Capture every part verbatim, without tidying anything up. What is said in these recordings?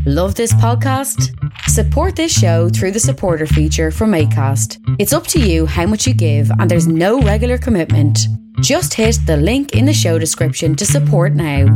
Love this podcast? Support this show through the supporter feature from Acast. It's up to you how much you give, and there's no regular commitment. Just hit the link in the show description to support now.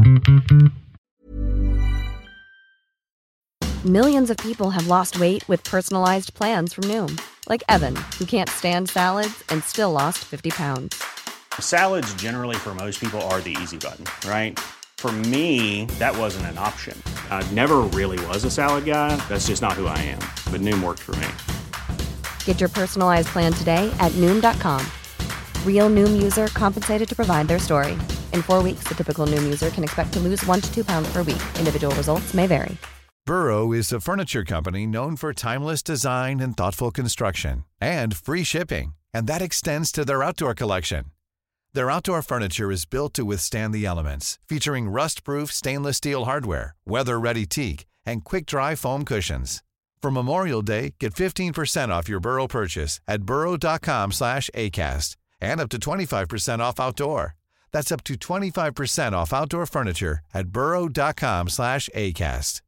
Millions of people have lost weight with personalized plans from Noom. Like Evan, who can't stand salads and still lost fifty pounds. Salads generally for most people are the easy button, right? For me, that wasn't an option. I never really was a salad guy. That's just not who I am. But Noom worked for me. Get your personalized plan today at Noom dot com. Real Noom user compensated to provide their story. In four weeks, the typical Noom user can expect to lose one to two pounds per week. Individual results may vary. Burrow is a furniture company known for timeless design and thoughtful construction, and free shipping, and that extends to their outdoor collection. Their outdoor furniture is built to withstand the elements, featuring rust-proof stainless steel hardware, weather-ready teak, and quick-dry foam cushions. For Memorial Day, get fifteen percent off your Burrow purchase at burrow.com slash ACAST and up to twenty-five percent off outdoor. That's up to twenty-five percent off outdoor furniture at burrow.com slash ACAST.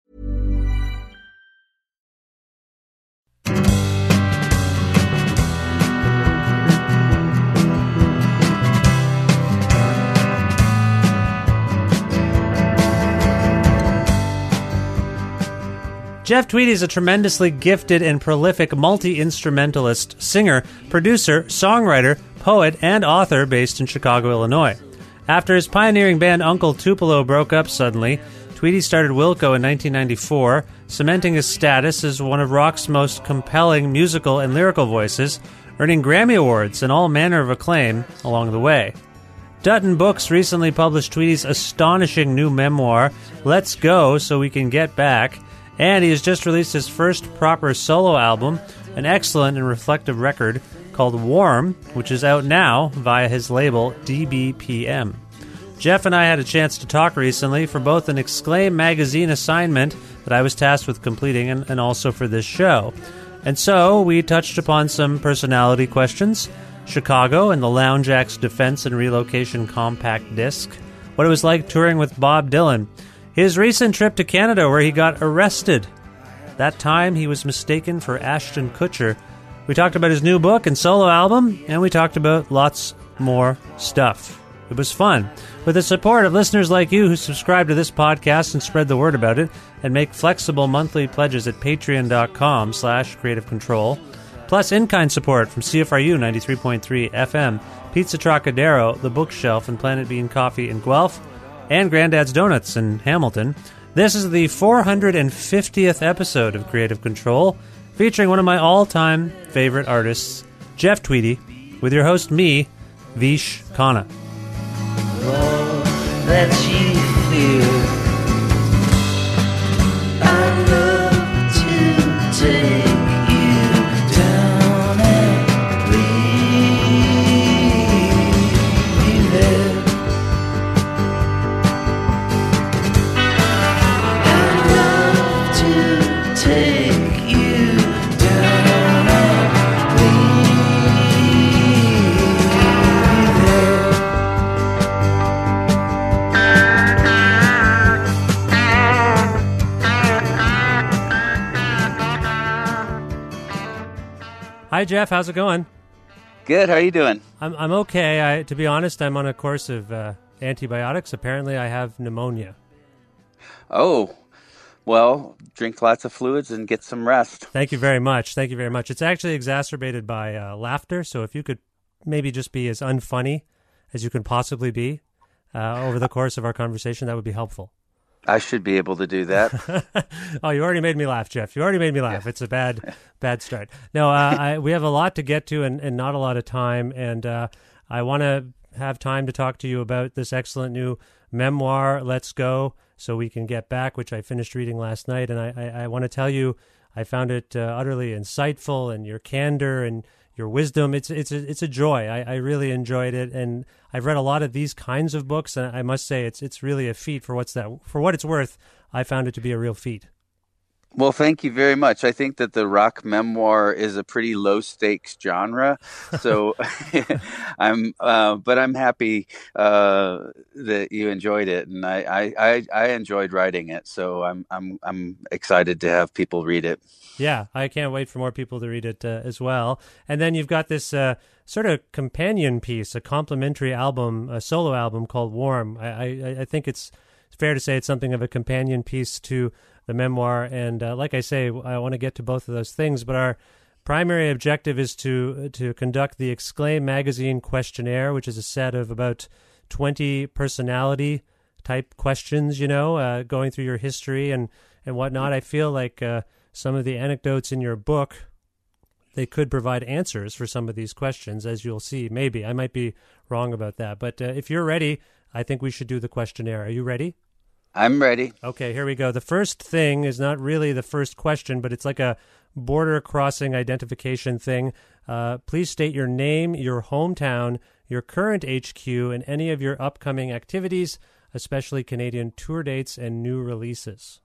Jeff Tweedy is a tremendously gifted and prolific multi-instrumentalist, singer, producer, songwriter, poet, and author based in Chicago, Illinois. After his pioneering band Uncle Tupelo broke up suddenly, Tweedy started Wilco in nineteen ninety-four, cementing his status as one of rock's most compelling musical and lyrical voices, earning Grammy Awards and all manner of acclaim along the way. Dutton Books recently published Tweedy's astonishing new memoir, Let's Go So We Can Get Back, and he has just released his first proper solo album, an excellent and reflective record called Warm, which is out now via his label D B P M. Jeff and I had a chance to talk recently for both an Exclaim magazine assignment that I was tasked with completing and, and also for this show. And so we touched upon some personality questions, Chicago and the Lounge Act's defense and relocation compact disc, what it was like touring with Bob Dylan, his recent trip to Canada where he got arrested. That time he was mistaken for Ashton Kutcher. We talked about his new book and solo album, and we talked about lots more stuff. It was fun. With the support of listeners like you who subscribe to this podcast and spread the word about it, and make flexible monthly pledges at patreon.com slash creative control, plus in-kind support from C F R U ninety-three point three F M, Pizza Trocadero, The Bookshelf, and Planet Bean Coffee in Guelph, and Granddad's Donuts in Hamilton. This is the four hundred fiftieth episode of Creative Control, featuring one of my all-time favorite artists, Jeff Tweedy, with your host, me, Vish Khanna. All that you feel, I love to take you down and leave you there. Take you down and leave you there. Hi, Jeff. How's it going? Good. How are you doing? I'm I'm okay. I, to be honest, I'm on a course of uh, antibiotics. Apparently, I have pneumonia. Oh, well, drink lots of fluids and get some rest. Thank you very much. Thank you very much. It's actually exacerbated by uh, laughter, so if you could maybe just be as unfunny as you can possibly be uh, over the course of our conversation, that would be helpful. I should be able to do that. Oh, you already made me laugh, Jeff. You already made me laugh. Yeah. It's a bad, bad start. No, uh, I, we have a lot to get to and, and not a lot of time, and uh, I want to have time to talk to you about this excellent new memoir, Let's Go So We Can Get Back, which I finished reading last night, and I, I, I want to tell you I found it uh, utterly insightful, and your candor and your wisdom. It's it's a, it's a joy. I, I really enjoyed it, and I've read a lot of these kinds of books, and I must say it's it's really a feat for what's that for what it's worth. I found it to be a real feat. Well, thank you very much. I think that the rock memoir is a pretty low stakes genre, so I'm, uh, but I'm happy uh, that you enjoyed it, and I, I, I, I enjoyed writing it. So I'm, I'm, I'm excited to have people read it. Yeah, I can't wait for more people to read it uh, as well. And then you've got this uh, sort of companion piece, a complimentary album, a solo album called Warm. I, I, I think it's fair to say it's something of a companion piece to the memoir. And uh, like I say, I want to get to both of those things, but our primary objective is to to conduct the Exclaim Magazine questionnaire, which is a set of about twenty personality type questions, you know, uh, going through your history and, and whatnot. I feel like uh, some of the anecdotes in your book, they could provide answers for some of these questions, as you'll see. Maybe. I might be wrong about that. But uh, if you're ready, I think we should do the questionnaire. Are you ready? I'm ready. Okay, here we go. The first thing is not really the first question, but it's like a border crossing identification thing. Uh, please state your name, your hometown, your current H Q, and any of your upcoming activities, especially Canadian tour dates and new releases.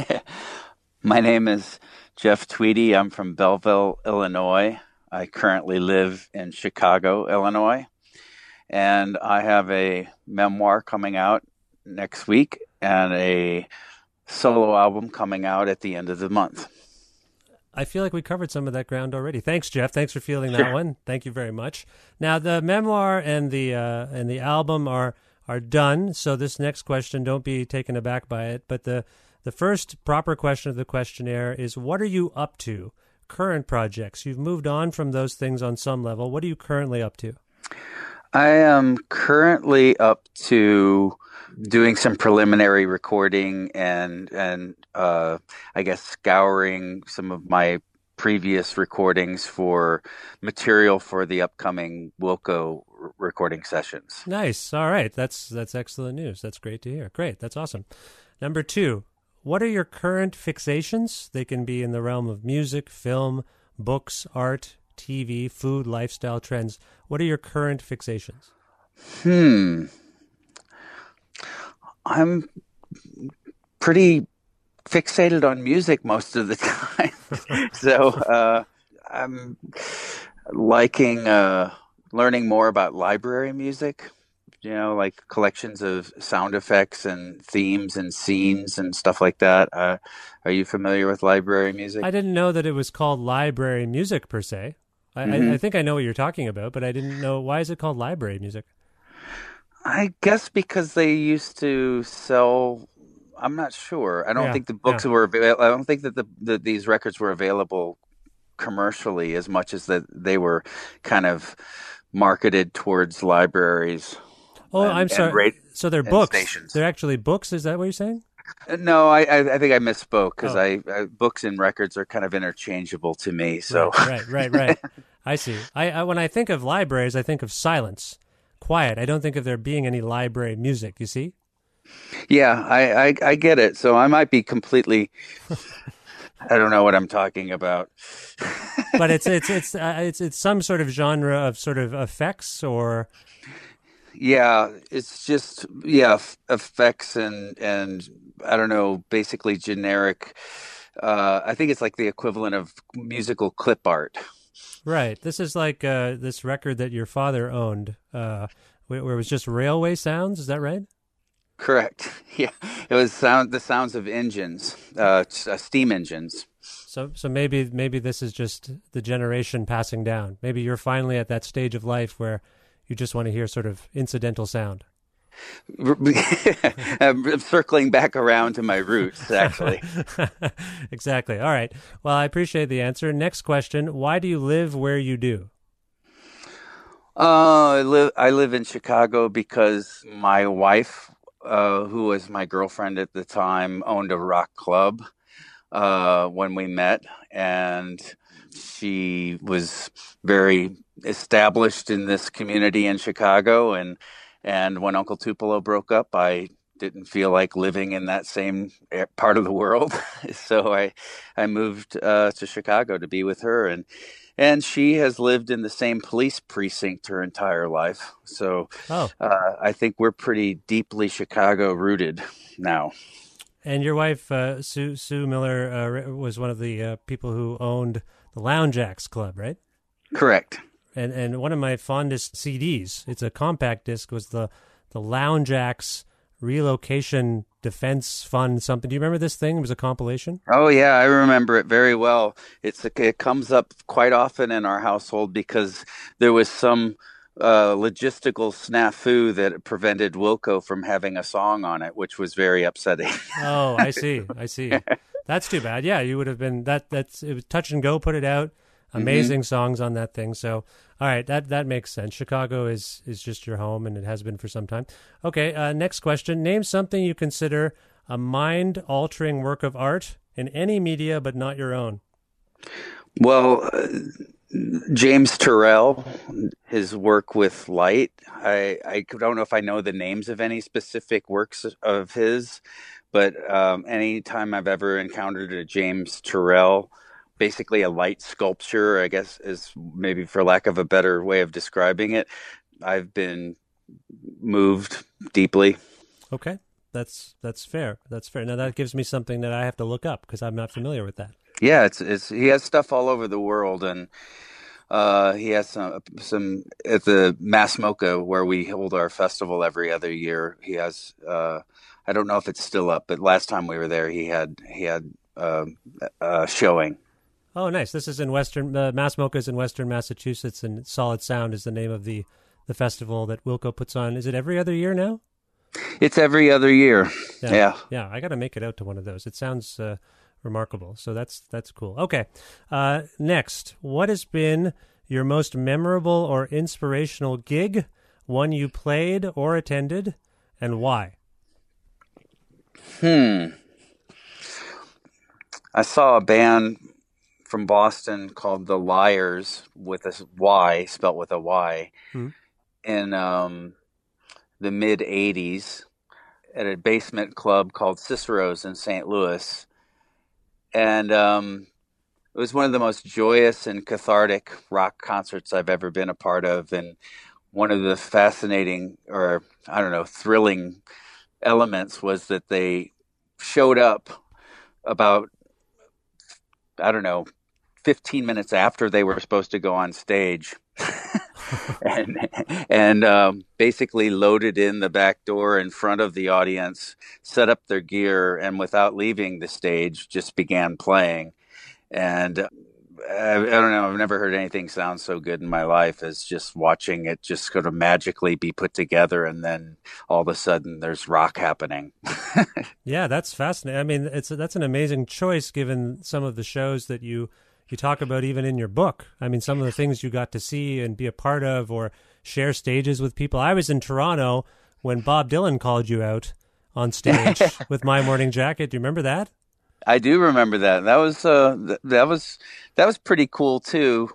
My name is Jeff Tweedy. I'm from Belleville, Illinois. I currently live in Chicago, Illinois. And I have a memoir coming out next week and a solo album coming out at the end of the month. I feel like we covered some of that ground already. Thanks, Jeff. Thanks for fielding that Sure. one. Thank you very much. Now, the memoir and the uh, and the album are are done. So this next question, don't be taken aback by it. But the the first proper question of the questionnaire is, what are you up to? Current projects. You've moved on from those things on some level. What are you currently up to? I am currently up to doing some preliminary recording and and uh, I guess scouring some of my previous recordings for material for the upcoming Wilco r- recording sessions. Nice. All right. That's that's excellent news. That's great to hear. Great. That's awesome. Number two, what are your current fixations? They can be in the realm of music, film, books, art, T V, food, lifestyle trends. What are your current fixations? Hmm. I'm pretty fixated on music most of the time. so uh, I'm liking uh, learning more about library music, you know, like collections of sound effects and themes and scenes and stuff like that. Uh, are you familiar with library music? I didn't know that it was called library music per se. I, Mhm. I, I think I know what you're talking about, but I didn't know, why is it called library music? I guess because they used to sell. I'm not sure. I don't Yeah, think the books yeah. were. avail- I don't think that the, the these records were available commercially as much as that they were kind of marketed towards libraries. Oh, and- I'm and sorry. rate- So they're and books. stations. They're actually books. Is that what you're saying? Uh, No, I I, I think I misspoke because Oh. I, I books and records are kind of interchangeable to me. So Right, right, right, right. I see. I, I when I think of libraries, I think of silence, quiet. I don't think of there being any library music. You see? yeah, I, I I get it. So I might be completely. I don't know what I'm talking about. But it's it's it's uh, it's it's some sort of genre of sort of effects or Yeah, it's just yeah f- effects and and I don't know, basically generic. Uh, I think it's like the equivalent of musical clip art. right. This is like uh, this record that your father owned, uh, where, where it was just railway sounds. Is that right? Correct. Yeah, it was sound the sounds of engines, uh, s- uh, steam engines. So so maybe maybe this is just the generation passing down. Maybe you're finally at that stage of life where you just want to hear sort of incidental sound. I'm circling back around to my roots, actually. Exactly. All right. Well, I appreciate the answer. Next question. Why do you live where you do? Uh, I live I live in Chicago because my wife, uh, who was my girlfriend at the time, owned a rock club uh, when we met, and she was very established in this community in Chicago. And and when Uncle Tupelo broke up, I didn't feel like living in that same a- part of the world, so I I moved uh, to Chicago to be with her. and. And she has lived in the same police precinct her entire life. So Oh, uh, I think we're pretty deeply Chicago rooted now. And your wife, uh, Sue Sue Miller, uh, was one of the uh, people who owned the Lounge Acts Club, right? Correct. And and one of my fondest C Ds, it's a compact disc, was the the Lounge Acts Relocation Defense Fund something. Do you remember this thing? It was a compilation. Oh yeah, I remember it very well. It's it comes up quite often in our household because there was some uh, logistical snafu that prevented Wilco from having a song on it, which was very upsetting. Oh, I see. I see. That's too bad. Yeah, you would have been that. That's it was Touch and Go put it out. Amazing mm-hmm. songs on that thing. So, all right, that that makes sense. Chicago is is just your home, and it has been for some time. Okay, uh, next question. Name something you consider a mind-altering work of art in any media, but not your own. Well, uh, James Turrell, his work with light. I I don't know if I know the names of any specific works of his, but um, anytime I've ever encountered a James Turrell, basically a light sculpture, I guess is maybe for lack of a better way of describing it, I've been moved deeply. Okay, that's that's fair. That's fair. Now that gives me something that I have to look up because I'm not familiar with that. Yeah, it's it's he has stuff all over the world, and uh, he has some some at the Mass Mocha where we hold our festival every other year. He has uh, I don't know if it's still up, but last time we were there, he had he had uh, a showing. Oh, nice. This is in Western, uh, Mass Mocha is in Western Massachusetts, and Solid Sound is the name of the, the festival that Wilco puts on. Is it every other year now? It's every other year. Yeah. Yeah. Yeah. I got to make it out to one of those. It sounds uh, remarkable. So that's, that's cool. Okay. Uh, next, what has been your most memorable or inspirational gig, one you played or attended, and why? Hmm. I saw a band from Boston called The Liars with a Y, spelt with a Y, hmm. in um, the mid eighties at a basement club called Cicero's in Saint Louis. And um, it was one of the most joyous and cathartic rock concerts I've ever been a part of. And one of the fascinating, or I don't know, thrilling elements was that they showed up about, I don't know, fifteen minutes after they were supposed to go on stage and and um, basically loaded in the back door in front of the audience, set up their gear, and without leaving the stage, just began playing. And uh, I, I don't know, I've never heard anything sound so good in my life as just watching it just sort of magically be put together, and then all of a sudden there's rock happening. Yeah, that's fascinating. I mean, it's that's an amazing choice given some of the shows that you you talk about even in your book. I mean, some of the things you got to see and be a part of or share stages with people. I was in Toronto when Bob Dylan called you out on stage with My Morning Jacket. Do you remember that? I do remember that. That was uh, th- that was that was pretty cool too.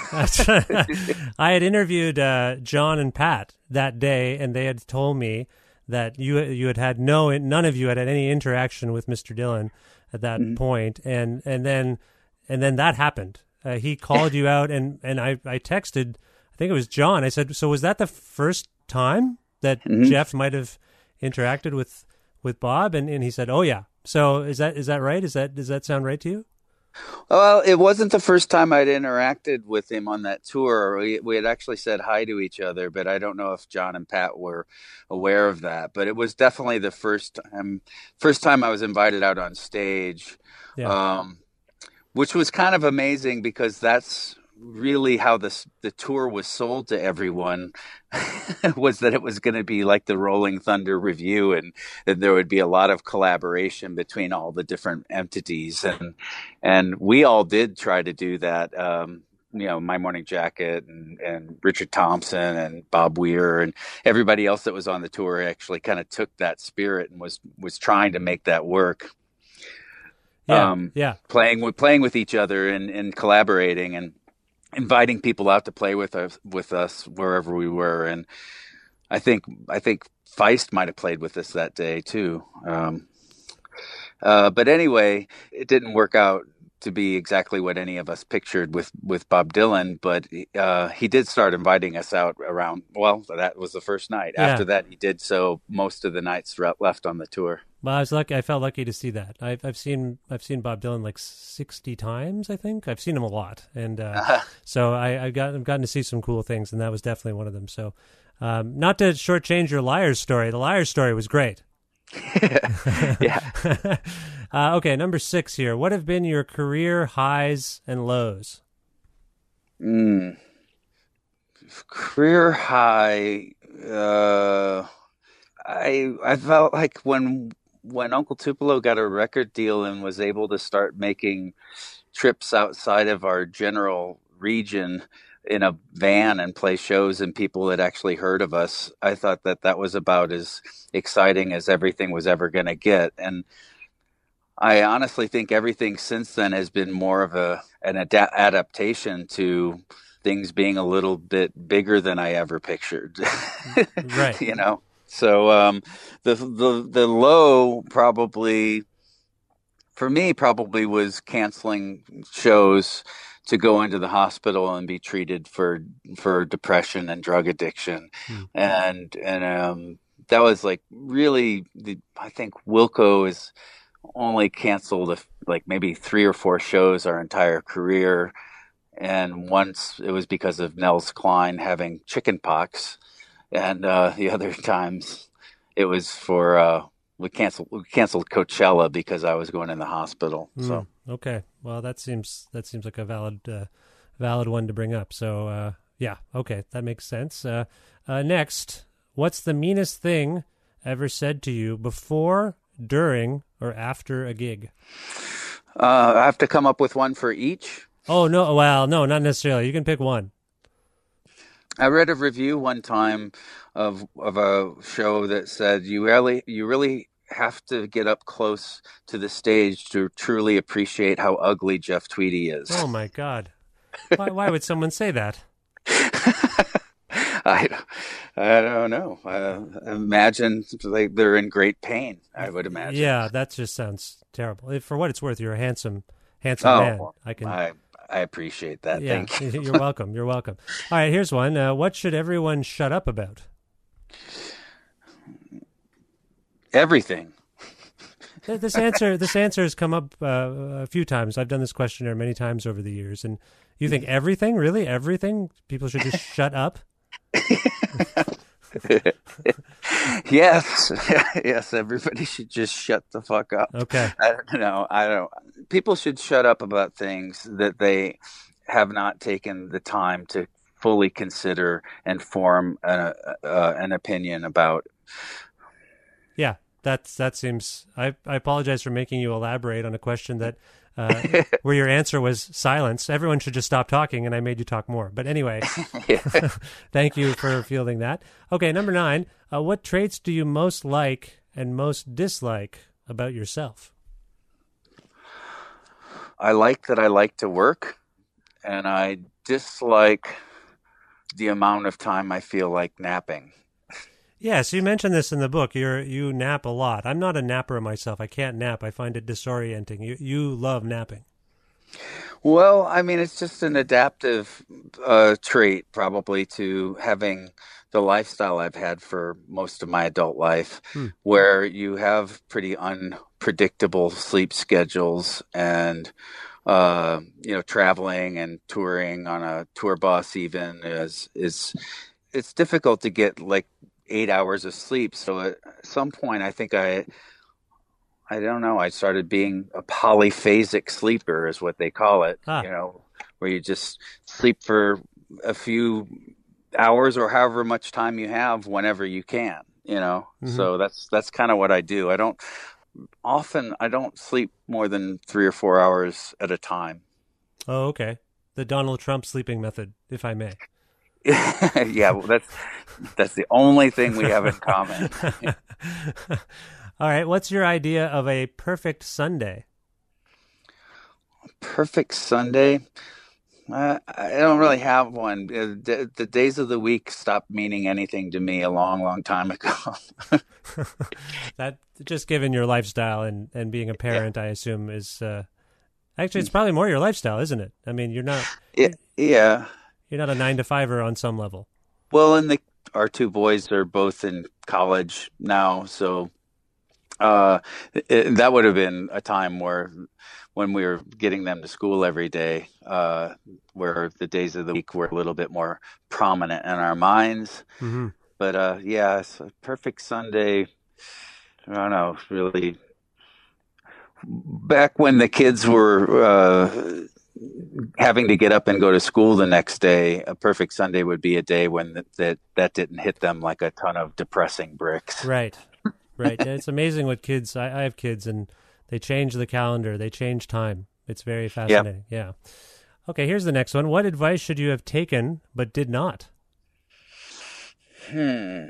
I had interviewed uh, John and Pat that day, and they had told me that you you had had no none of you had had any interaction with Mister Dylan at that mm-hmm. point, and and then and then that happened. Uh, he called you out, and and I I texted. I think it was John. I said, so was that the first time that mm-hmm. Jeff might have interacted with with Bob? And and he said, oh yeah. So is that is that right? Is that does that sound right to you? Well, it wasn't the first time I'd interacted with him on that tour. We we had actually said hi to each other, but I don't know if John and Pat were aware of that. But it was definitely the first time first time I was invited out on stage, yeah. um, which was kind of amazing because that's really how this the tour was sold to everyone. Was that it was going to be like the Rolling Thunder Review, and that there would be a lot of collaboration between all the different entities, and and we all did try to do that. Um, you know, My Morning Jacket and, and Richard Thompson and Bob Weir and everybody else that was on the tour actually kind of took that spirit and was was trying to make that work. Yeah, um, yeah. Playing with playing with each other and, and collaborating and inviting people out to play with us with us wherever we were. And I think I think Feist might have played with us that day too. Um, uh, but anyway, it didn't work out to be exactly what any of us pictured with, with Bob Dylan, but uh, he did start inviting us out around, well, that was the first night. Yeah. After that, he did so most of the nights re- left on the tour. Well, I was lucky. I felt lucky to see that. I've I've seen I've seen Bob Dylan like sixty times. I think I've seen him a lot, and uh, Uh-huh. so I I got I've gotten to see some cool things, and that was definitely one of them. So, um, not to shortchange your Liars story, the Liars story was great. Yeah. uh, okay, number six here. What have been your career highs and lows? Mm. Career high. Uh, I I felt like when when Uncle Tupelo got a record deal and was able to start making trips outside of our general region in a van and play shows and people had actually heard of us, I thought that that was about as exciting as everything was ever going to get. And I honestly think everything since then has been more of a an ada- adaptation to things being a little bit bigger than I ever pictured. Right. You know? So um, the the the low probably for me probably was canceling shows to go into the hospital and be treated for for depression and drug addiction, Hmm. and and um, that was like really the, I think Wilco has only canceled a, like maybe three or four shows our entire career, and once it was because of Nels Klein having chicken pox. And uh, the other times, it was for uh, we canceled we canceled Coachella because I was going in the hospital. Mm, So okay, well that seems that seems like a valid uh, valid one to bring up. So uh, yeah, okay, that makes sense. Uh, uh, next, what's the meanest thing ever said to you before, during, or after a gig? uh, I have to come up with one for each. Oh no, well no, not necessarily. You can pick one. I read a review one time of of a show that said you really you really have to get up close to the stage to truly appreciate how ugly Jeff Tweedy is. Oh my God, why why would someone say that? I, I don't know. Uh, imagine like they're in great pain. I would imagine. Yeah, that just sounds terrible. If, for what it's worth, you're a handsome handsome Oh, man. I can. I I appreciate that. Yeah, Thank you. you're welcome. You're welcome. All right, here's one. Uh, what should everyone shut up about? Everything. Th- This answer, this answer has come up uh, a few times. I've done this questionnaire many times over the years, and you think everything, really, everything? People should just shut up. Yes, yes. Everybody should just shut the fuck up. Okay. I don't know. I don't. People should shut up about things that they have not taken the time to fully consider and form a, uh, an opinion about. Yeah, that's that seems. I I apologize for making you elaborate on a question that uh, where your answer was silence. Everyone should just stop talking, and I made you talk more. But anyway, thank you for fielding that. Okay, number nine. Uh, what traits do you most like and most dislike about yourself? I like that I like to work, and I dislike the amount of time I feel like napping. Yes, you mentioned this in the book. You're you nap a lot. I'm not a napper myself. I can't nap. I find it disorienting. You you love napping. Well, I mean, it's just an adaptive uh, trait, probably, to having the lifestyle I've had for most of my adult life, Hmm. where you have pretty unpredictable sleep schedules and, uh, you know, traveling and touring on a tour bus even is, is it's difficult to get like eight hours of sleep. So at some point, I think I, I don't know. I started being a polyphasic sleeper, is what they call it. Ah. You know, where you just sleep for a few hours or however much time you have, whenever you can. You know, Mhm. so that's that's kind of what I do. I don't often. I don't sleep more than three or four hours at a time. Oh, okay. The Donald Trump sleeping method, if I may. Yeah, well, that's that's the only thing we have in common. All right. What's your idea of a perfect Sunday? Perfect Sunday. Uh, I don't really have one. Uh, The, the days of the week stopped meaning anything to me a long, long time ago. That just given your lifestyle and, and being a parent, I assume is uh, Actually, it's probably more your lifestyle, isn't it? I mean, you're not. Yeah, yeah. You're not a nine to fiver on some level. Well, and the our two boys are both in college now, so uh, it, that would have been a time where, when we were getting them to school every day, uh, where the days of the week were a little bit more prominent in our minds. Mm-hmm. But uh, yeah, it's a perfect Sunday. I don't know, really. Back when the kids were uh, having to get up and go to school the next day, a perfect Sunday would be a day when that that, that didn't hit them like a ton of depressing bricks. Right, right. Yeah, it's amazing what kids. I, I have kids, and they change the calendar. They change time. It's very fascinating. Yep. Yeah. Okay, here's the next one. What advice should you have taken but did not? Hmm.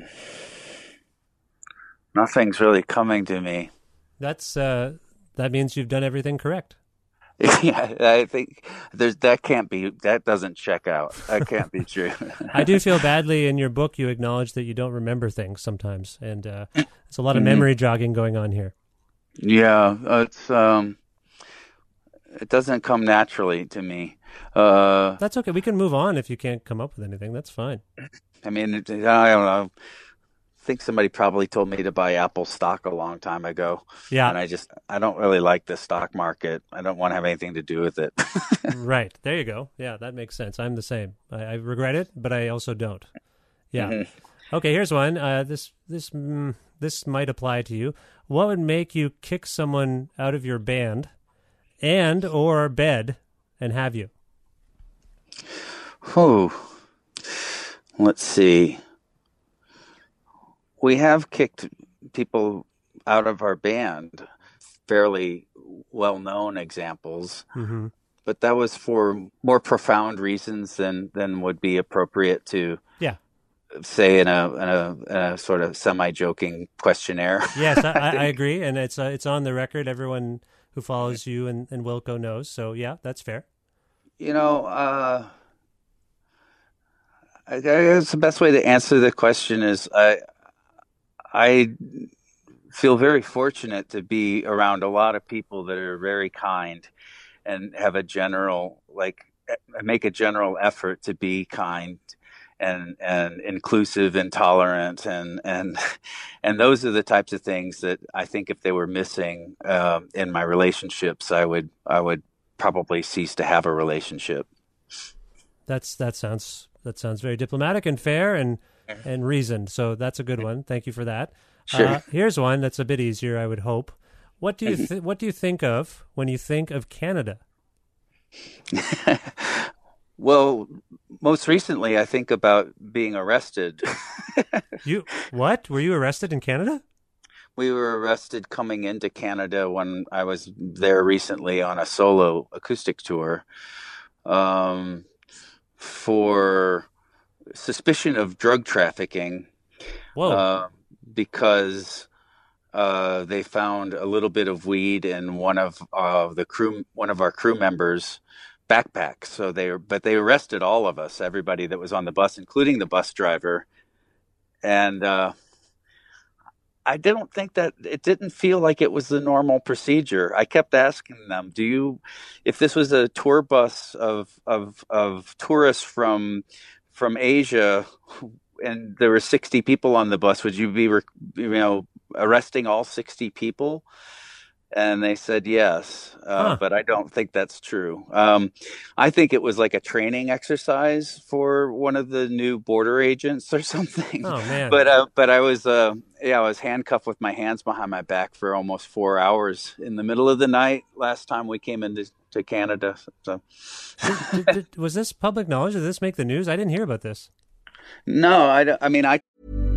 Nothing's really coming to me. That's uh, that means you've done everything correct. Yeah, I think there's that can't be that doesn't check out. That can't be true. I do feel badly. In your book, you acknowledge that you don't remember things sometimes, and uh, it's a lot of memory jogging going on here. Yeah, it's um, it doesn't come naturally to me. Uh, That's okay. We can move on if you can't come up with anything. That's fine. I mean, I don't know. I think somebody probably told me to buy Apple stock a long time ago. Yeah. And I just, I don't really like the stock market. I don't want to have anything to do with it. Right. There you go. Yeah, that makes sense. I'm the same. I, I regret it, but I also don't. Yeah. Mm-hmm. Okay, here's one. Uh, this, this, mm, this might apply to you. What would make you kick someone out of your band and or bed and have you? Oh, let's see. We have kicked people out of our band, fairly well-known examples, mm-hmm. but that was for more profound reasons than, than would be appropriate to yeah. say in a, in a, in a sort of semi-joking questionnaire. Yes, I, I agree, and it's uh, it's on the record. Everyone who follows you and, and Wilco knows, so yeah, that's fair. You know, uh, I guess the best way to answer the question is I. I feel very fortunate to be around a lot of people that are very kind and have a general, like, make a general effort to be kind and, and inclusive and tolerant. And, and, and those are the types of things that I think if they were missing uh, in my relationships, I would, I would probably cease to have a relationship. That's, that sounds, that sounds very diplomatic and fair and, and reasoned. So that's a good one. Thank you for that. Sure. Uh, here's one that's a bit easier, I would hope. What do you th- what do you think of when you think of Canada? Well, most recently, I think about being arrested. You what? Were you arrested in Canada? We were arrested coming into Canada when I was there recently on a solo acoustic tour um, for suspicion of drug trafficking. Whoa. Uh, because uh, they found a little bit of weed in one of uh, the crew, one of our crew members' backpacks. So they, but they arrested all of us, everybody that was on the bus, including the bus driver. And uh, I don't think that it didn't feel like it was the normal procedure. I kept asking them, "Do you, if this was a tour bus of of of tourists from from Asia?" and there were sixty people on the bus, would you be, you know, arresting all sixty people? And they said yes, uh, huh. but I don't think that's true. Um, I think it was like a training exercise for one of the new border agents or something. Oh man! But uh, but I was uh, yeah, I was handcuffed with my hands behind my back for almost four hours in the middle of the night last time we came into to Canada. So did, did, did, was this public knowledge? Did this make the news? I didn't hear about this. No, I, I mean, I...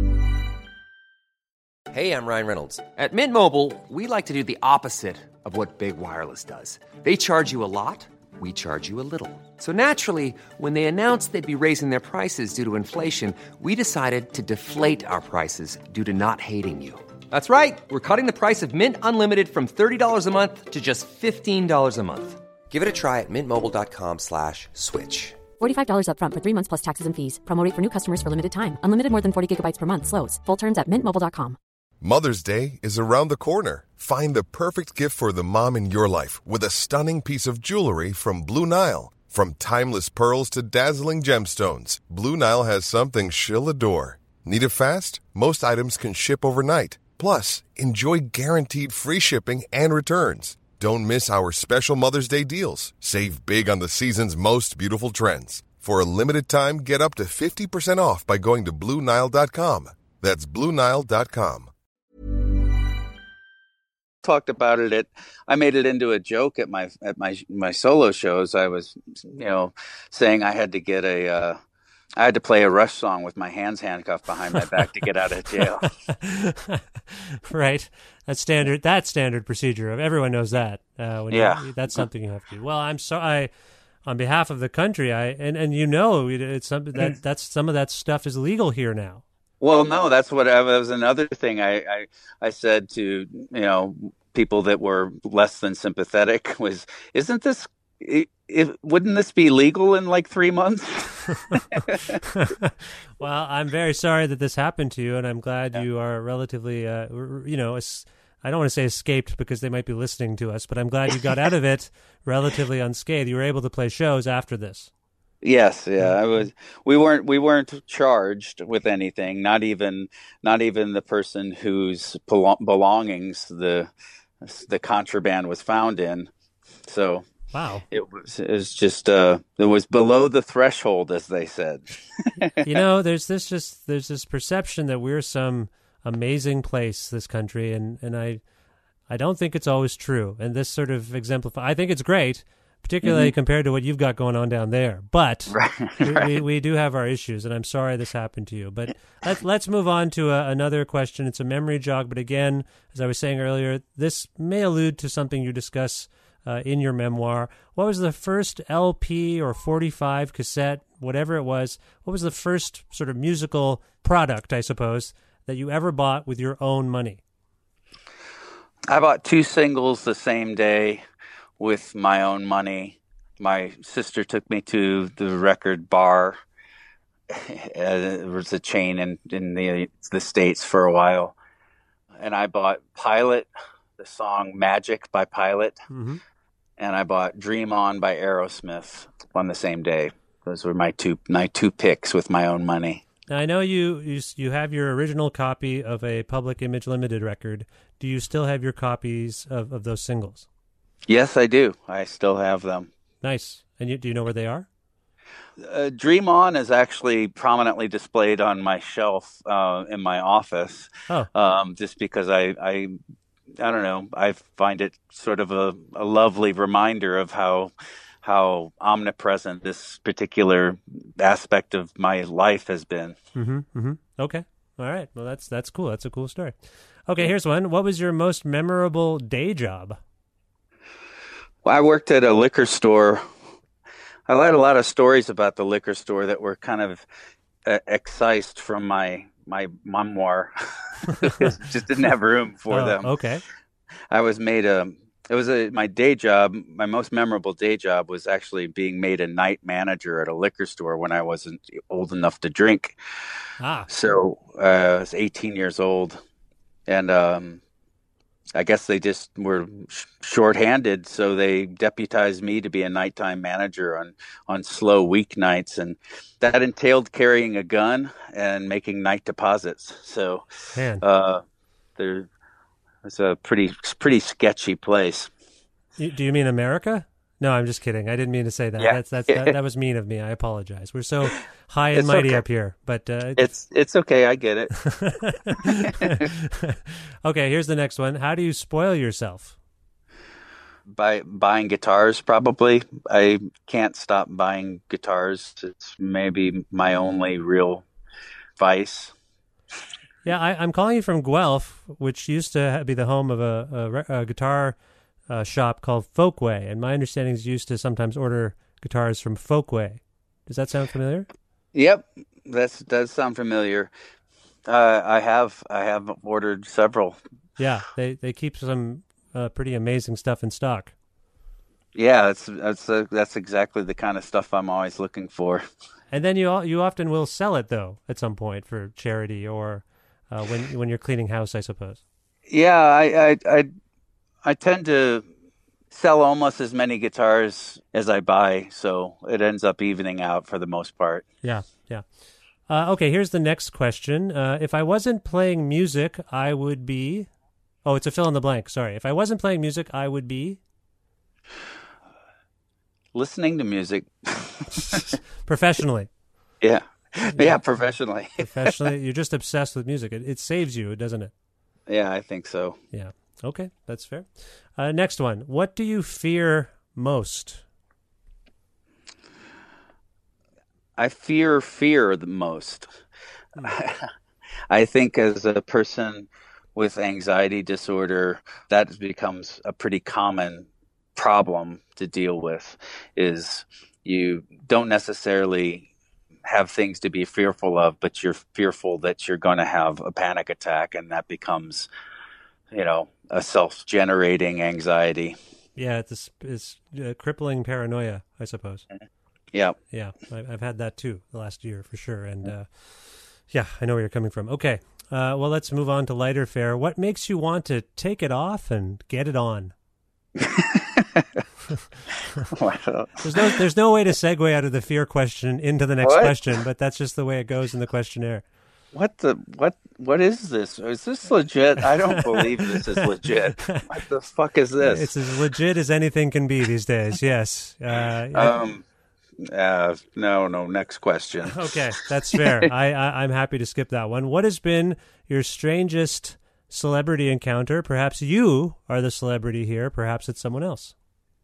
Hey, I'm Ryan Reynolds. At Mint Mobile, we like to do the opposite of what Big Wireless does. They charge you a lot, we charge you a little. So naturally, when they announced they'd be raising their prices due to inflation, we decided to deflate our prices due to not hating you. That's right. We're cutting the price of Mint Unlimited from thirty dollars a month to just fifteen dollars a month. Give it a try at mintmobile.com slash switch. forty-five dollars up front for three months plus taxes and fees. Promo rate for new customers for limited time. Unlimited more than forty gigabytes per month slows. Full terms at mint mobile dot com. Mother's Day is around the corner. Find the perfect gift for the mom in your life with a stunning piece of jewelry from Blue Nile. From timeless pearls to dazzling gemstones, Blue Nile has something she'll adore. Need it fast? Most items can ship overnight. Plus, enjoy guaranteed free shipping and returns. Don't miss our special Mother's Day deals. Save big on the season's most beautiful trends. For a limited time, get up to fifty percent off by going to Blue Nile dot com. That's Blue Nile dot com. Talked about it at, I made it into a joke at my at my my solo shows. I was, you know, saying I had to get a, uh, I had to play a Rush song with my hands handcuffed behind my back to get out of jail. Right, that's standard. That's standard procedure. Everyone knows that. Uh, when yeah, you, that's something you have to do. Well, I'm sorry. On behalf of the country, I and, and you know, it's something that that's some of that stuff is legal here now. Well, no, that's what I, that was another thing I, I I said to, you know, people that were less than sympathetic was, isn't this, it, it, wouldn't this be legal in like three months? Well, I'm very sorry that this happened to you, and I'm glad yeah. you are relatively, uh, you know, I don't want to say escaped because they might be listening to us, but I'm glad you got out of it relatively unscathed. You were able to play shows after this. Yes, yeah, I was. We weren't. We weren't charged with anything. Not even. Not even the person whose belongings the the contraband was found in. So wow, it was. It was just. Uh, it was below the threshold, as they said. You know, there's this just there's this perception that we're some amazing place, this country, and and I I don't think it's always true. And this sort of exemplifies. I think it's great. Particularly mm-hmm. compared to what you've got going on down there. But right, right. We, we, we do have our issues, and I'm sorry this happened to you. But let's, let's move on to a, another question. It's a memory jog, but again, as I was saying earlier, this may allude to something you discuss uh, in your memoir. What was the first L P or forty-five cassette, whatever it was, what was the first sort of musical product, I suppose, that you ever bought with your own money? I bought two singles the same day. With my own money. My sister took me to the record bar. It was a chain in, in the the States for a while. And I bought Pilot, the song Magic by Pilot. Mm-hmm. And I bought Dream On by Aerosmith on the same day. Those were my two my two picks with my own money. Now, I know you, you you have your original copy of a Public Image Limited record. Do you still have your copies of, of those singles? Yes, I do. I still have them. Nice. And you, do you know where they are? Uh, Dream On is actually prominently displayed on my shelf uh, in my office. Oh. Um, just because I, I, I don't know, I find it sort of a, a lovely reminder of how how omnipresent this particular aspect of my life has been. Mm-hmm, mm-hmm. Okay. All right. Well, that's that's cool. That's a cool story. Okay, here's one. What was your most memorable day job? Well, I worked at a liquor store. I had a lot of stories about the liquor store that were kind of uh, excised from my my memoir. Just didn't have room for oh, them. Okay. I was made a. It was a my day job. My most memorable day job was actually being made a night manager at a liquor store when I wasn't old enough to drink. Ah. So uh, I was eighteen years old, and um, I guess they just were sh- shorthanded, so they deputized me to be a nighttime manager on, on slow weeknights, and that entailed carrying a gun and making night deposits. So uh, there was a pretty pretty sketchy place. Do you mean America? No, I'm just kidding. I didn't mean to say that. Yeah. That's that's that, that was mean of me. I apologize. We're so high and It's mighty okay. up here, but uh, It's it's okay. I get it. Okay, here's the next one. How do you spoil yourself? By buying guitars, probably. I can't stop buying guitars. It's maybe my only real vice. Yeah, I, I'm calling you from Guelph, which used to be the home of a, a, re- a guitar uh, shop called Folkway, and my understanding is you used to sometimes order guitars from Folkway. Does that sound familiar? Yep, that does sound familiar. Uh, I have I have ordered several. Yeah, they they keep some uh, pretty amazing stuff in stock. Yeah, that's that's uh, that's exactly the kind of stuff I'm always looking for. And then you you often will sell it though at some point for charity or uh, when when you're cleaning house, I suppose. Yeah, I, I I I tend to sell almost as many guitars as I buy, so it ends up evening out for the most part. Yeah, yeah. Uh, okay, here's the next question. Uh, if I wasn't playing music, I would be... Oh, it's a fill in the blank. Sorry. If I wasn't playing music, I would be... Listening to music. Professionally. Yeah. Yeah, professionally. Professionally. You're just obsessed with music. It, it saves you, doesn't it? Yeah, I think so. Yeah. Okay, that's fair. Uh, next one. What do you fear most? I fear fear the most. I think as a person with anxiety disorder, that becomes a pretty common problem to deal with, is you don't necessarily have things to be fearful of, but you're fearful that you're going to have a panic attack, and that becomes, you know, a self-generating anxiety. Yeah, it's, it's uh, crippling paranoia, I suppose. Yeah. Yeah, I, I've had that too the last year for sure. And uh, yeah, I know where you're coming from. Okay, uh, well, let's move on to lighter fare. What makes you want to take it off and get it on? there's no there's no way to segue out of the fear question into the next What? question, but that's just the way it goes in the questionnaire. What the what what is this? Is this legit? I don't believe this is legit. What the fuck is this? It's as legit as anything can be these days. Yes. Uh, um. Uh. No. No. Next question. Okay, that's fair. I, I I'm happy to skip that one. What has been your strangest celebrity encounter? Perhaps you are the celebrity here. Perhaps it's someone else.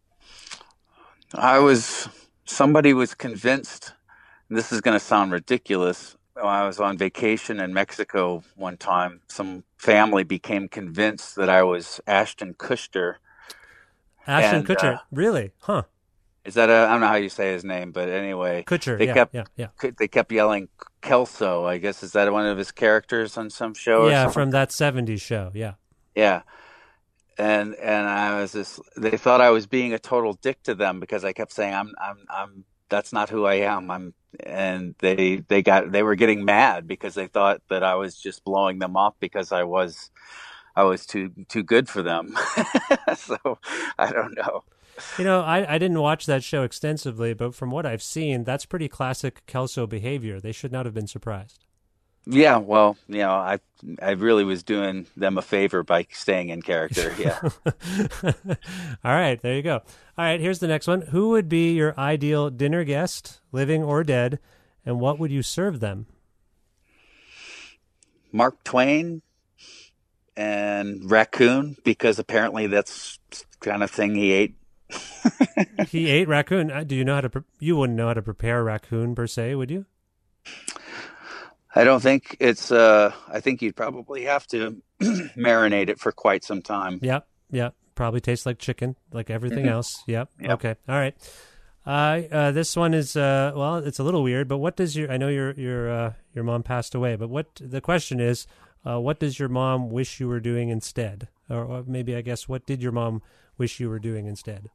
I was. Somebody was convinced. This is going to sound ridiculous. I was on vacation in Mexico one time. Some family became convinced that I was Ashton Kutcher. Ashton and, Kutcher, uh, really? Huh? Is that a? I don't know how you say his name, but anyway, Kutcher. They yeah, kept, yeah, yeah. They kept yelling Kelso. I guess is that one of his characters on some show? Or Yeah, something? from that seventies show. Yeah. Yeah. And and I was just. They thought I was being a total dick to them because I kept saying I'm I'm I'm. That's not who I am. I'm. And they they got they were getting mad because they thought that I was just blowing them off because I was I was too too good for them. So I don't know. You know, I, I didn't watch that show extensively, but from what I've seen, that's pretty classic Kelso behavior. They should not have been surprised. Yeah, well, you know, I I really was doing them a favor by staying in character. Yeah. All right, there you go. All right, here's the next one. Who would be your ideal dinner guest, living or dead, and what would you serve them? Mark Twain and raccoon, because apparently that's the kind of thing he ate. He ate raccoon. Uh, Do you know how to? Pre- you wouldn't know how to prepare raccoon per se, would you? I don't think it's. Uh, I think you'd probably have to marinate it for quite some time. Yep, yep. Probably tastes like chicken, like everything Mm-hmm. else. Yep. Yep. Okay. All right. Uh, uh, this one is uh, well, it's a little weird, but what does your? I know your your uh, your mom passed away, but what the question is, uh, what does your mom wish you were doing instead, or, or maybe I guess what did your mom wish you were doing instead?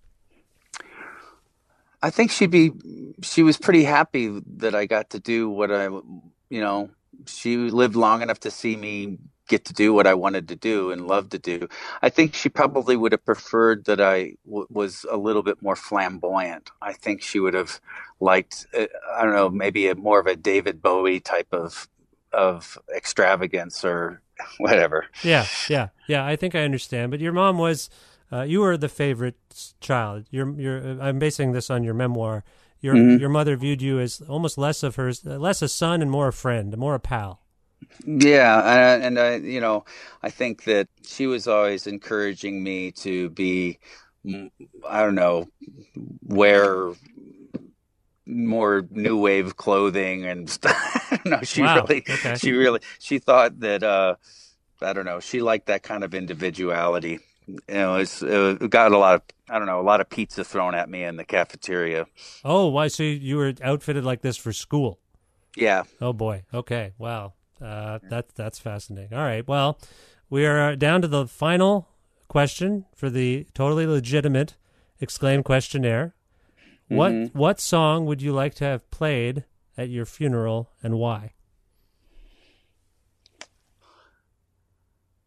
I think she'd be. She was pretty happy that I got to do what I, you know, she lived long enough to see me get to do what I wanted to do and love to do. I think she probably would have preferred that I w- was a little bit more flamboyant. I think she would have liked, uh, I don't know, maybe a more of a David Bowie type of of extravagance or whatever. Yeah, yeah, yeah. I think I understand. But your mom was, uh, you were the favorite s- child. You're, you're. I'm basing this on your memoir. Your Mhm. your mother viewed you as almost less of her, less a son and more a friend, more a pal. Yeah, and, and I, you know, I think that she was always encouraging me to be, mm, I don't know, wear more new wave clothing and stuff. I don't know. She Wow, really, okay. she really, she thought that, uh, I don't know, she liked that kind of individuality. You know, it's, it got a lot of, I don't know, a lot of pizza thrown at me in the cafeteria. Oh, why? So you were outfitted like this for school? Yeah. Oh boy. Okay. Wow. Uh, that's that's fascinating. All right. Well, we are down to the final question for the totally legitimate Exclaim questionnaire. What Mhm. what song would you like to have played at your funeral and why?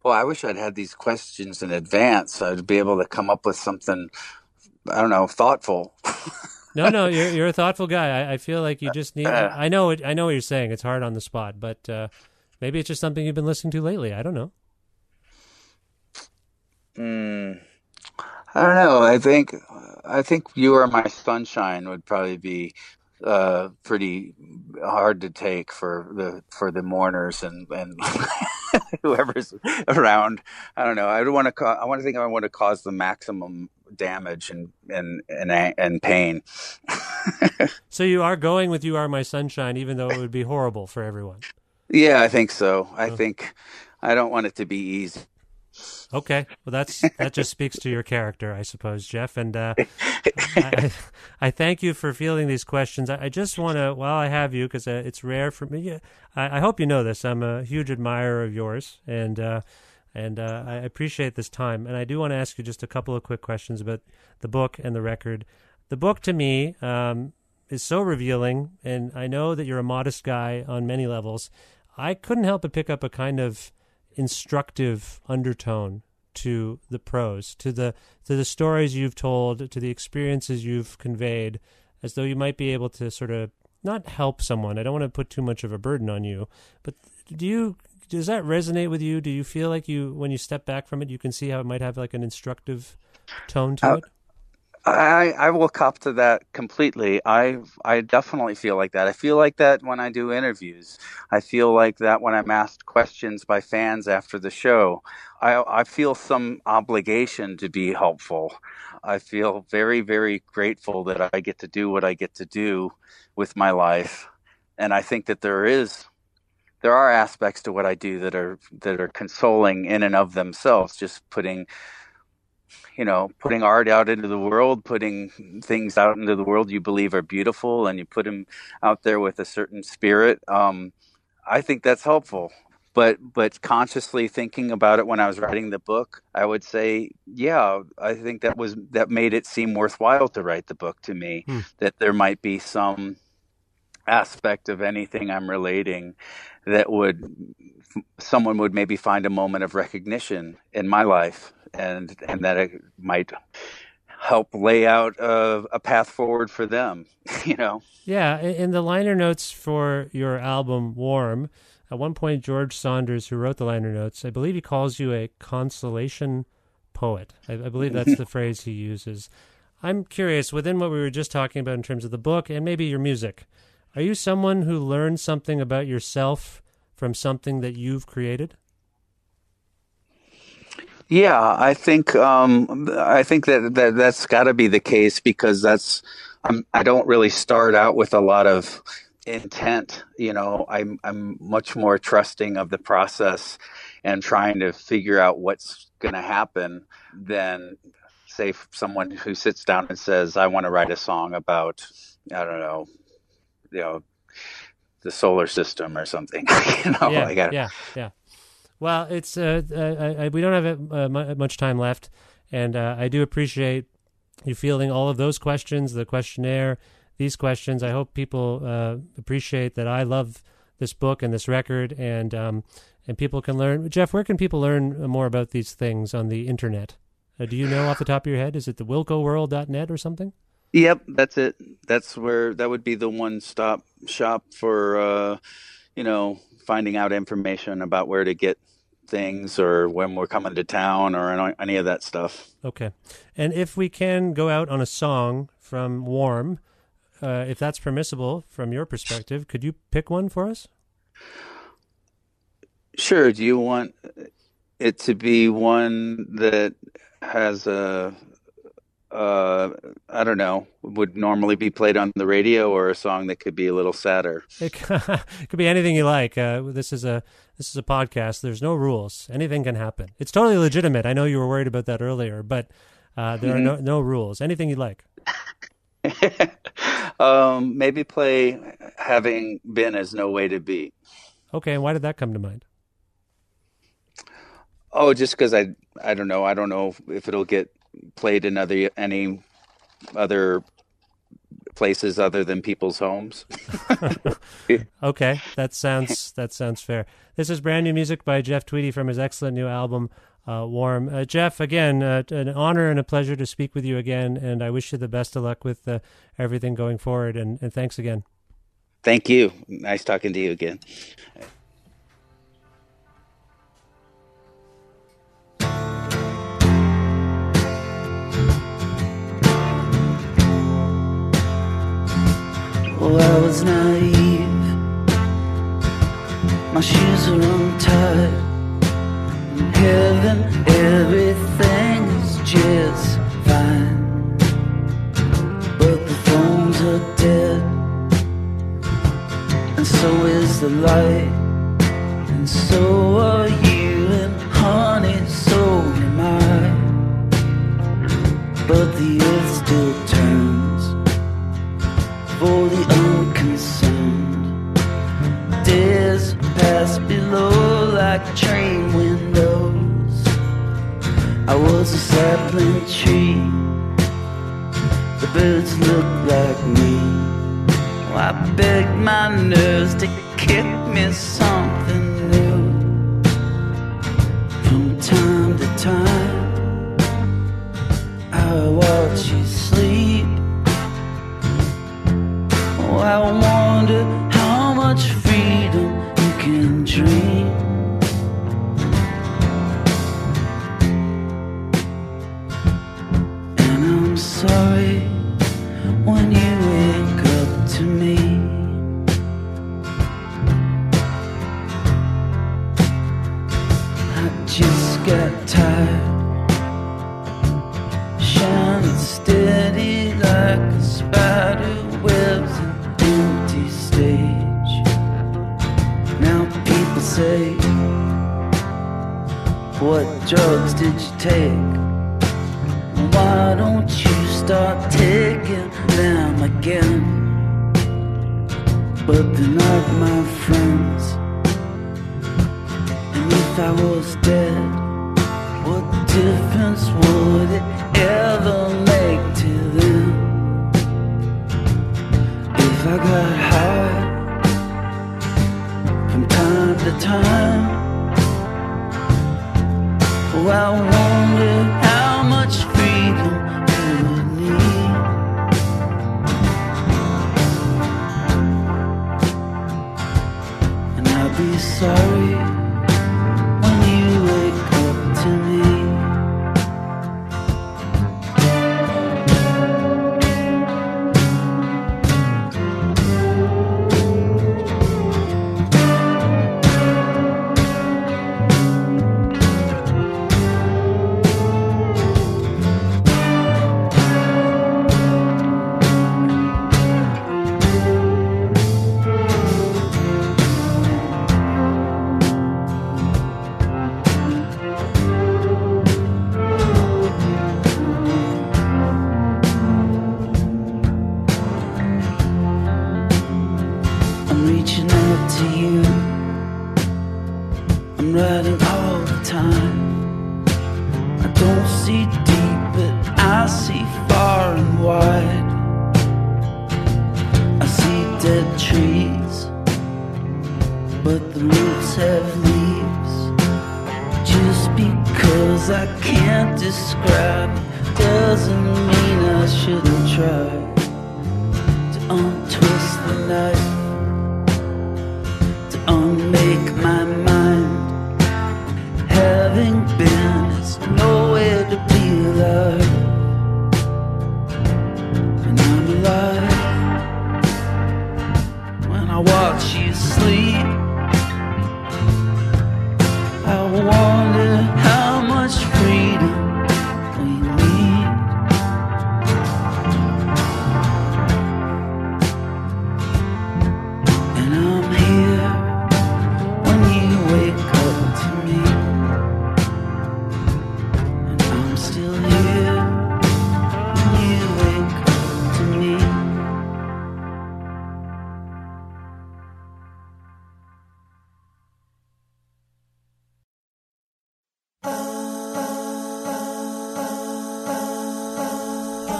Well, I wish I'd had these questions in advance. I'd be able to come up with something, I don't know, thoughtful. No, no, you're you're a thoughtful guy. I, I feel like you just need. Uh, I know it. I know what you're saying. It's hard on the spot, but uh, maybe it's just something you've been listening to lately. I don't know. Mm, I don't know. I think I think "You Are My Sunshine" would probably be uh, pretty hard to take for the for the mourners and and whoever's around. I don't know. I don't want to. Ca- I want to think I want to cause the maximum damage and and and, and pain. So you are going with "You Are My Sunshine," even though it would be horrible for everyone. Yeah, I think so. I Oh. think I don't want it to be easy. Okay, well that's that just speaks to your character, I suppose, Jeff. And uh, I, I thank you for fielding these questions. I, I just want to, while I have you, because uh, it's rare for me. Yeah, I, I hope you know this. I'm a huge admirer of yours, and uh, and uh, I appreciate this time. And I do want to ask you just a couple of quick questions about the book and the record. The book, to me, um, is so revealing, and I know that you're a modest guy on many levels. I couldn't help but pick up a kind of instructive undertone to the prose, to the to the stories you've told, to the experiences you've conveyed, as though you might be able to sort of not help someone. I don't want to put too much of a burden on you, but do you does that resonate with you? Do you feel like you, when you step back from it, you can see how it might have like an instructive tone to Uh, it? I, I will cop to that completely. I I definitely feel like that. I feel like that when I do interviews. I feel like that when I'm asked questions by fans after the show. I I feel some obligation to be helpful. I feel very, very grateful that I get to do what I get to do with my life. And I think that there is there are aspects to what I do that are that are consoling in and of themselves, just putting you know, putting art out into the world, putting things out into the world you believe are beautiful, and you put them out there with a certain spirit. Um, I think that's helpful. But but consciously thinking about it when I was writing the book, I would say, yeah, I think that was that made it seem worthwhile to write the book to me. Hmm. That there might be some aspect of anything I'm relating that would someone would maybe find a moment of recognition in my life, and and that it might help lay out a, a path forward for them. You know. Yeah, in in the liner notes for your album Warm, at one point George Saunders, who wrote the liner notes, I believe he calls you a consolation poet. I, I believe that's the phrase he uses. I'm curious, within what we were just talking about in terms of the book and maybe your music, are you someone who learned something about yourself from something that you've created? Yeah, I think um, I think that, that that's got to be the case, because that's I'm, I don't really start out with a lot of intent. You know, I'm I'm much more trusting of the process and trying to figure out what's going to happen than, say, someone who sits down and says, "I want to write a song about, I don't know, you know, the solar system or something." you know, yeah, like I, yeah, yeah. Well, it's uh, I, I, we don't have uh, mu- much time left, and uh, I do appreciate you fielding all of those questions, the questionnaire, these questions. I hope people uh, appreciate that I love this book and this record, and um, and people can learn. Jeff, where can people learn more about these things on the internet? Uh, do you know off the top of your head? Is it the wilco world dot net or something? Yep, that's it. That's where that would be the one-stop shop for, uh, you know, finding out information about where to get things or when we're coming to town or any of that stuff. Okay. And if we can go out on a song from Warm, uh, if that's permissible from your perspective, could you pick one for us? Sure. Do you want it to be one that has a, uh, I don't know, would normally be played on the radio, or a song that could be a little sadder? It could be anything you like. Uh, this is a this is a podcast. There's no rules. Anything can happen. It's totally legitimate. I know you were worried about that earlier, but uh, there Mm-hmm. are no no rules. Anything you like. um, maybe play "Having Been Is No Way to Be." Okay, and why did that come to mind? Oh, just because I I don't know. I don't know if it'll get played in other any other places other than people's homes. Okay, that sounds that sounds fair. This is brand new music by Jeff Tweedy from his excellent new album, uh, Warm. Uh, Jeff, again, uh, an honor and a pleasure to speak with you again, and I wish you the best of luck with uh, everything going forward, and, and thanks again. Thank you. Nice talking to you again. Oh, I was naive. My shoes are untied. In heaven, everything is just fine. But the phones are dead, and so is the light, and so are you, and honey, so am I. But the earth still turns for the unconcerned. Days pass below like train windows. I was a sapling tree. The birds look like me. Oh, I begged my nerves to kick me something new. From time to time, I watch you sleep. Oh, I wonder how much freedom you can dream. And I'm sorry when you wake up to me. I just got tired, shining steady like a spider webs an empty stage. Now people say, what drugs did you take? Why don't you start taking them again? But they're not my friends. And if I was dead, what difference would it ever make to them? If I got high from time to time, oh, I wonder how much freedom you would need. And I'll be sorry when you wake up to me. I'm reaching out to you. I'm riding all the time. I don't see deep, but I see far and wide. I see dead trees, but the roots have leaves. Just because I can't describe it doesn't mean I shouldn't try to untwist the knife, to unmake my mind. Having been is nowhere to be alive, and I'm alive when I watch you sleep. I wonder how much freedom we need.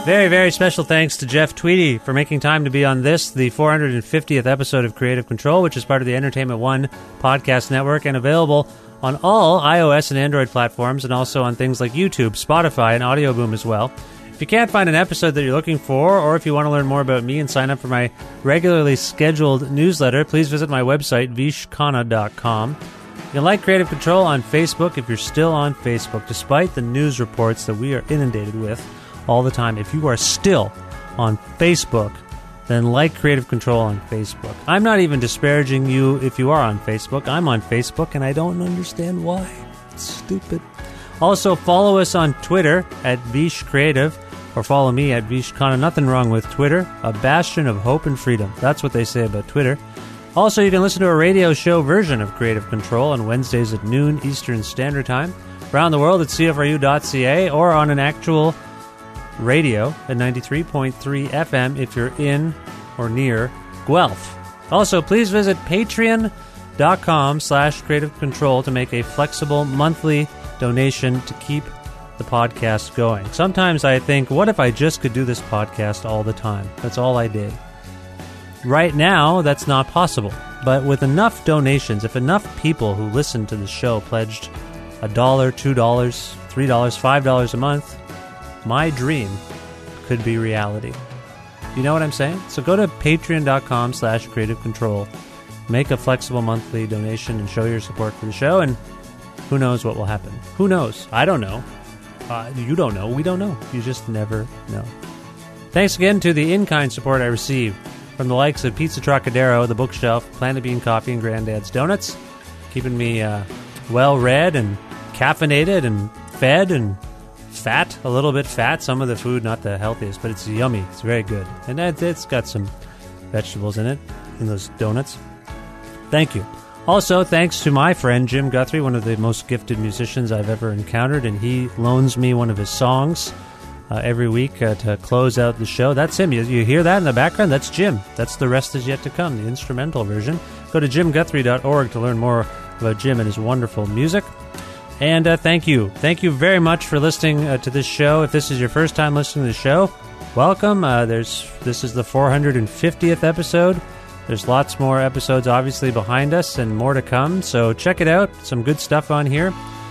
Very, very special thanks to Jeff Tweedy for making time to be on this, the four hundred fiftieth episode of Creative Control, which is part of the Entertainment One podcast network and available on all iOS and Android platforms and also on things like YouTube, Spotify, and Audio Boom as well. If you can't find an episode that you're looking for, or if you want to learn more about me and sign up for my regularly scheduled newsletter, please visit my website, vish khanna dot com. You can like Creative Control on Facebook if you're still on Facebook, despite the news reports that we are inundated with all the time. If you are still on Facebook, then like Creative Control on Facebook. I'm not even disparaging you if you are on Facebook. I'm on Facebook, and I don't understand why. It's stupid. Also, follow us on Twitter at Vish Creative, or follow me at Vish Khanna. Nothing wrong with Twitter. A bastion of hope and freedom. That's what they say about Twitter. Also, you can listen to a radio show version of Creative Control on Wednesdays at noon Eastern Standard Time. Around the world at c f r u dot c a or on an actual radio at ninety-three point three F M if you're in or near Guelph. Also, please visit patreon.com slash creative control to make a flexible monthly donation to keep the podcast going. Sometimes I think, what if I just could do this podcast all the time? That's all I did. Right now, that's not possible. But with enough donations, if enough people who listen to the show pledged a dollar, two dollars, three dollars, five dollars a month, my dream could be reality. You know what I'm saying? So go to patreon.com slash creative control, make a flexible monthly donation, and show your support for the show, and who knows what will happen. Who knows? I don't know. Uh, you don't know. We don't know. You just never know. Thanks again to the in-kind support I received from the likes of Pizza Trocadero, The Bookshelf, Planet Bean Coffee, and Granddad's Donuts, keeping me uh, well-read and caffeinated and fed and fat, a little bit fat. Some of the food not the healthiest, but it's yummy. It's very good. And it's got some vegetables in it, in those donuts. Thank you. Also, thanks to my friend Jim Guthrie, one of the most gifted musicians I've ever encountered, and he loans me one of his songs uh, every week uh, to close out the show. That's him. You, you hear that in the background? That's Jim. That's The Rest Is Yet to Come, the instrumental version. Go to jim guthrie dot org to learn more about Jim and his wonderful music. And uh, thank you. Thank you very much for listening uh, to this show. If this is your first time listening to the show, welcome. Uh, there's This is the four hundred fiftieth episode. There's lots more episodes, obviously, behind us and more to come. So check it out. Some good stuff on here.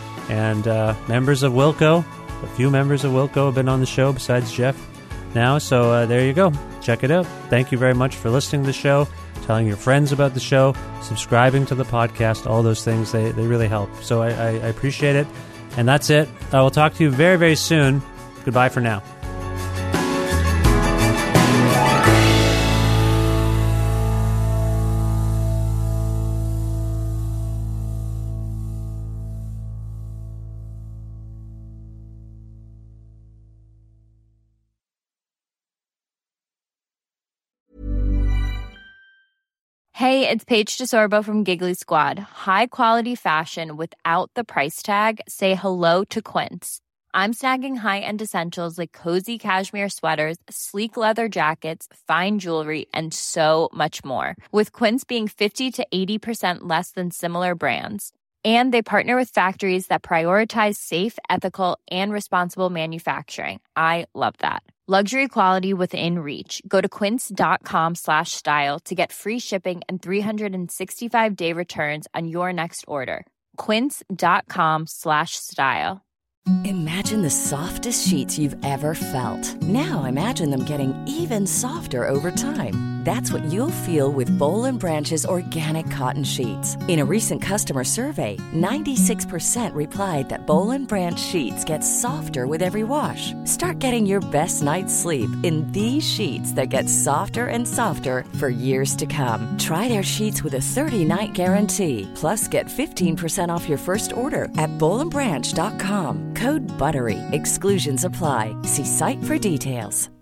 And uh, members of Wilco, a few members of Wilco have been on the show besides Jeff now. So uh, there you go. Check it out. Thank you very much for listening to the show, telling your friends about the show, subscribing to the podcast, all those things. They, they really help. So I, I, I appreciate it. And that's it. I will talk to you very, very soon. Goodbye for now. Hey, it's Paige DeSorbo from Giggly Squad. High quality fashion without the price tag. Say hello to Quince. I'm snagging high-end essentials like cozy cashmere sweaters, sleek leather jackets, fine jewelry, and so much more. With Quince being fifty to eighty percent less than similar brands. And they partner with factories that prioritize safe, ethical, and responsible manufacturing. I love that. Luxury quality within reach. Go to quince.com slash style to get free shipping and three sixty-five day returns on your next order. Quince.com slash style. Imagine the softest sheets you've ever felt. Now imagine them getting even softer over time. That's what you'll feel with Boll and Branch's organic cotton sheets. In a recent customer survey, ninety-six percent replied that Boll and Branch sheets get softer with every wash. Start getting your best night's sleep in these sheets that get softer and softer for years to come. Try their sheets with a thirty-night guarantee. Plus, get fifteen percent off your first order at boll and branch dot com. Code BUTTERY. Exclusions apply. See site for details.